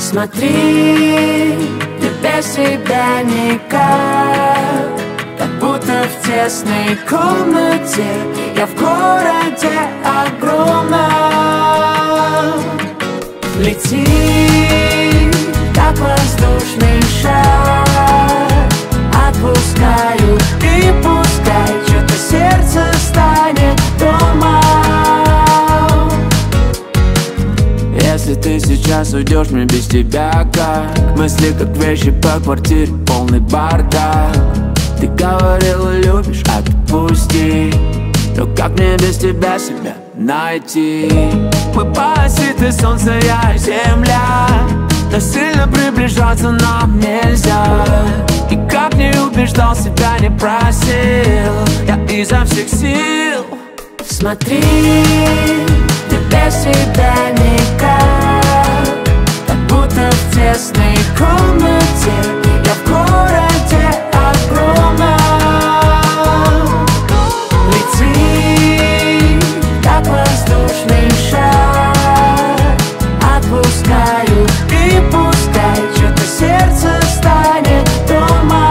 Смотри, ты без себя никак, как будто в тесной комнате. Я в городе огромном. Лети, как воздушный шар, отпускаю и пускай что-то сердце станет дома. Если ты сейчас уйдешь, мне без тебя как? Мысли как вещи по квартире, полный бардак. Ты говорила, любишь, отпусти. Но как мне без тебя себя найти? Мы паразиты, солнце, я и земля, но сильно приближаться нам нельзя. И как не убеждал, себя не просил, я изо всех сил. Смотри, ты без себя никак, как будто в тесной комнате. Я в городе огромном. Лети, как воздушный шар, отпускаю и пускай что-то сердце станет дома.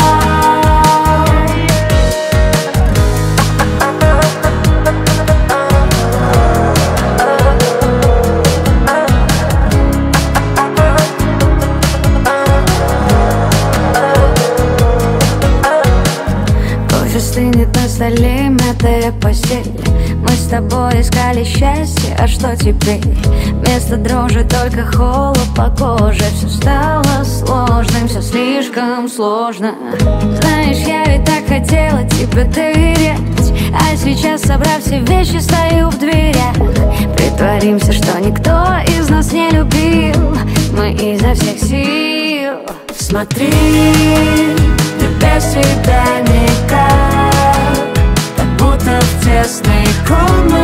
Стынет на столе мятая постель. Мы с тобой искали счастье, а что теперь? Вместо дрожи только холод по коже. Все стало сложным, все слишком сложно. Знаешь, я ведь так хотела тебе доверять, а сейчас, собрав все вещи, стою в дверях. Притворимся, что никто из нас не любил, мы изо всех сил. Смотри, ты без себя никак, как будто в тесной комнате.